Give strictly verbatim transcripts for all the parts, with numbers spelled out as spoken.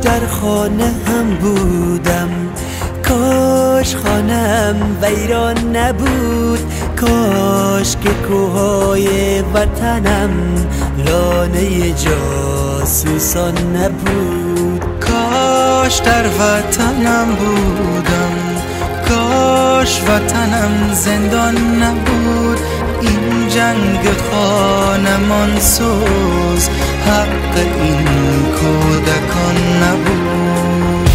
در خانه هم بودم، کاش خانم ویران نبود، کاش که کوههای وطنم لانه جاسوسان نبود. کاش در وطنم بودم، کاش وطنم زندان نبود، این جنگ خانمان سوز حق این کودکان نبود.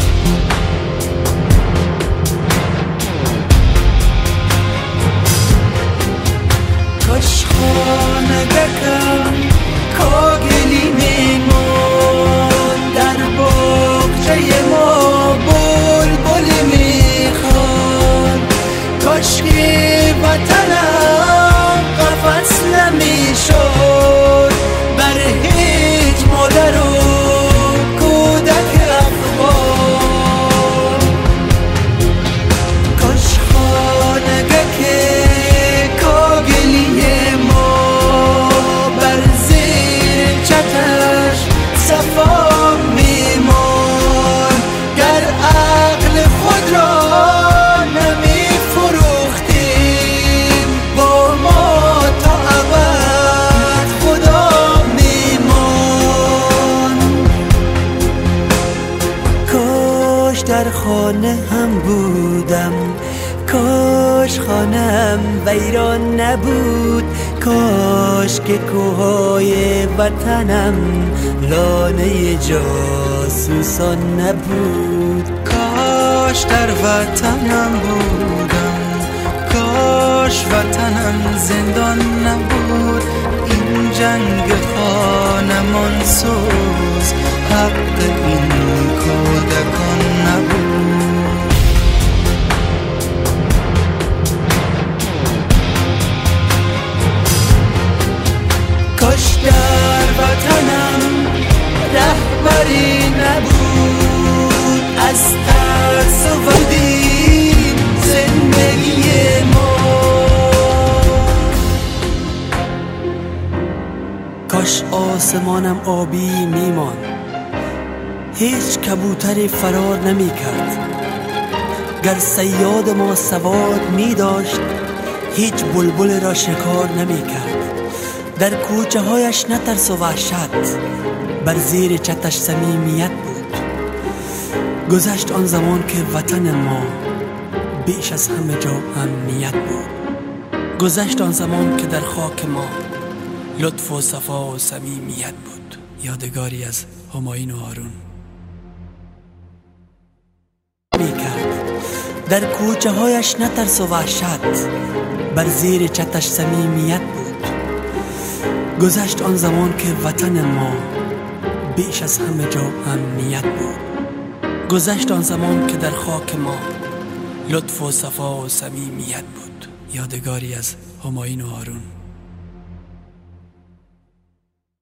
کاش خانگکم کاگلی میمون، در باغچه ما بلبل میخوان، کاش که وطنم قفس نمیشد بر هیچ مادر و کودک افغان. کاش خانگک کاگلی ما بر زیر چترش صفا میمان، گر عقل خود را نمی فروختیم با ما تا ابد خدا میمان. کاش در خانه هم بودم، کاش خانم ویران نبود، کاش که کوههای وطنم لانه جاسوسان نبود. کاش در وطنم بودم، کاش وطنم زندان نبود، این جنگ خانمان سوز حق این کودکان نبود. کاش در وطنم رهبری نبود، از ترس بودیم زندگی ما. کاش آسمانم آبی میمان، هیچ کبوتری فرار نمی کرد، گر صیاد ما سواد می داشت هیچ بلبل را شکار نمی کرد. در کوچه هایش نترس و وحشت، بر زیر چتش صمیمیت بود. گذشت آن زمان که وطن ما بیش از همه جا امنیت بود. گذشت آن زمان که در خاک ما لطف و صفا و صمیمیت بود. یادگاری از همایون و هارون. در کوچه هایش نترس و وحشت، بر زیر چتش صمیمیت بود. گذشت آن زمان که وطن ما بیش از همه جا امنیت بود. گذشت آن زمان که در خاک ما لطف و صفا و صمیمیت بود. یادگاری از همایون و هارون.